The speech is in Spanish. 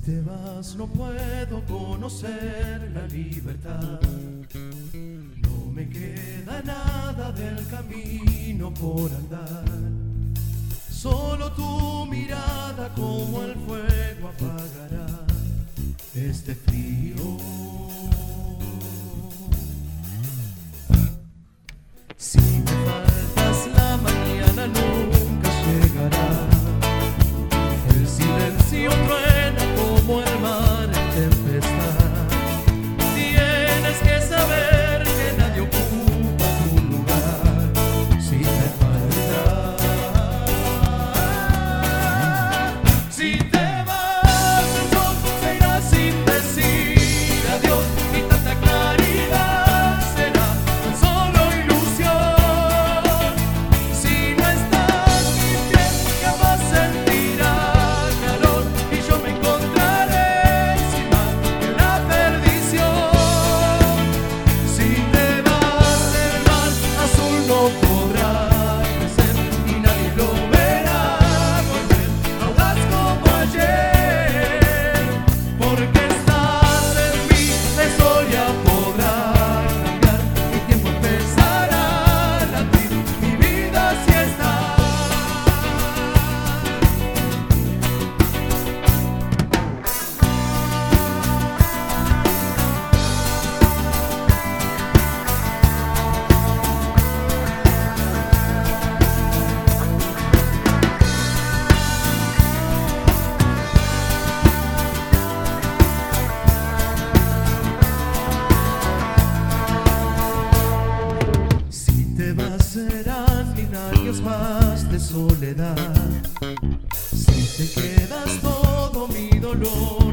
te vas no puedo conocer la libertad. No me queda nada del camino por andar. Solo tu mirada como el fuego apagará este frío. Si me faltas la mañana nunca llegará. El silencio truena como el mar en tempestad. Tienes que saber que nadie ocupa tu lugar. Si te falta, si te vas, el sol se irá sin decir adiós. Y tanta claridad será tan solo ilusión. Si no estás, mi piel jamás sentirá calor. Y yo me encontraré encima de la perdición. Si te vas, el mar azul no podrá crecer y nadie lo verá volver audaz como ayer. Porque estás en mí, la historia podrá cambiar. Mi tiempo empezará a latir, mi vida si está. Si te vas serán 1000 años más de soledad. Si te quedas todo mi dolor